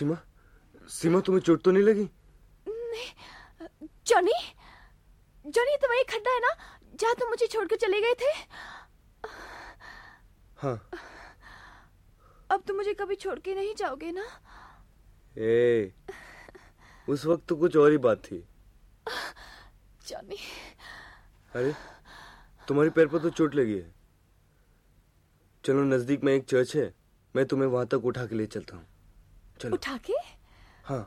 सीमा, सीमा तुम्हें चोट तो नहीं लगी? नहीं। जॉनी, जॉनी तो वही खड्डा है ना जहाँ तुम मुझे छोड़कर चले गए थे? हाँ। अब तुम मुझे कभी छोड़ के नहीं जाओगे ना? उस वक्त तो कुछ और ही बात थी। जॉनी। अरे तुम्हारे पैर पर तो चोट लगी है। चलो नजदीक में एक चर्च है, मैं तुम्हें वहां तक उठा के ले चलता हूँ। चलो। उठा के? हाँ।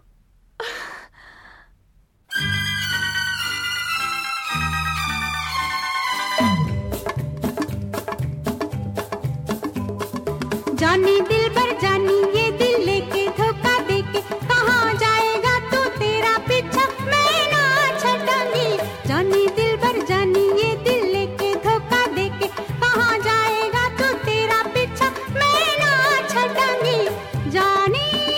जानी दिल पर जानी ये दिल लेके धोखा देके कहाँ जाएगा तू, तेरा पीछा मैं ना छटांगी। जानी दिल पर जानी ये दिल लेके धोखा देके कहाँ जाएगा तू, तेरा पीछा मैं ना छटांगी। जानी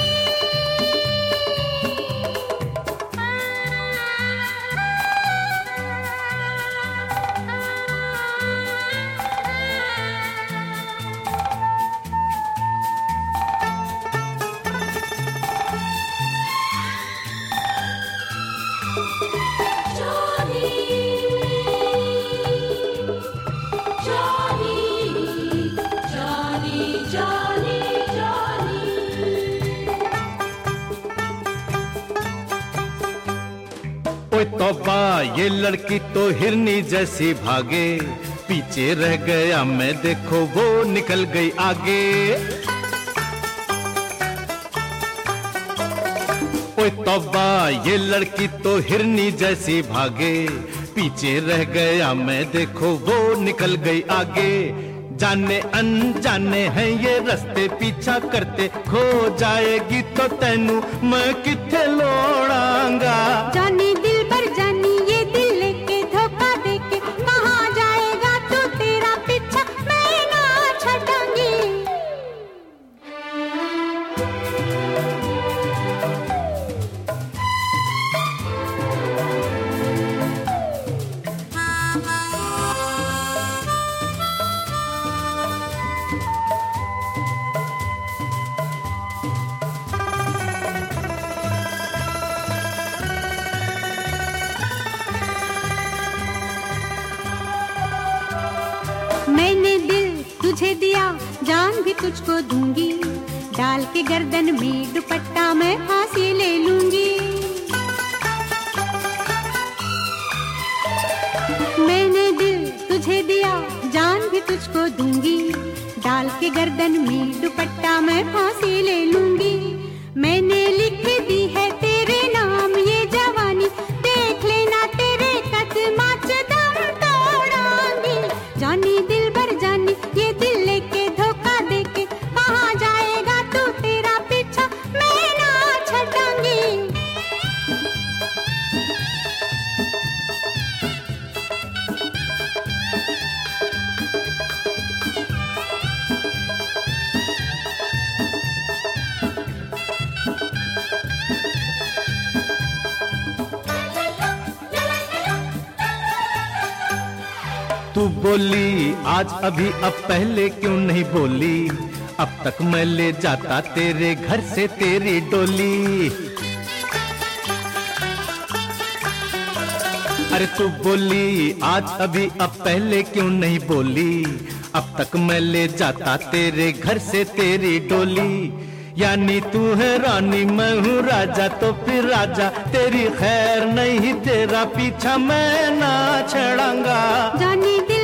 ओए तौबा, ये लड़की तो हिरनी जैसी भागे, पीछे रह गया मैं देखो वो निकल गई आगे। ओए तौबा, ये लड़की तो हिरनी जैसी भागे, पीछे रह गया मैं देखो वो निकल गई आगे। जाने अनजाने हैं ये रास्ते पीछा करते, खो जाएगी तो तैनू मैं किथे लोड़ांगा। जानी दिल पर जानी ये दिल लेके धोखा देके कहाँ जाएगा तू, तेरा पीछा मैं ना छटांगी। मैंने दिल तुझे दिया, जान भी तुझको दूंगी, डाल के गर्दन में दुपट्टा मैं फांसी ले लूंगी। मैंने दिल तुझे दिया, जान भी तुझको दूंगी, डाल के गर्दन में दुपट्टा मैं फांसी ले लूंगी। मैंने लिख दी है तेरे नाम ये जवानी, देख लेना तेरे कदमां च दम तोड़ांगी। जानी दिल भर जानी ये दिल लेके धोखा देके कहाँ जाएगा तू, तेरा पीछा मैं ना छटांगी। तू बोली आज अभी अब पहले क्यों नहीं बोली, अब तक मैं ले जाता तेरे घर से तेरी डोली। अरे तू बोली आज अभी अब पहले क्यों नहीं बोली, अब तक मैं ले जाता तेरे घर से तेरी डोली। यानी तू है रानी मैं हूँ राजा, तो फिर राजा तेरी खैर नहीं, तेरा पीछा मैं ना छड़ांगा। जानी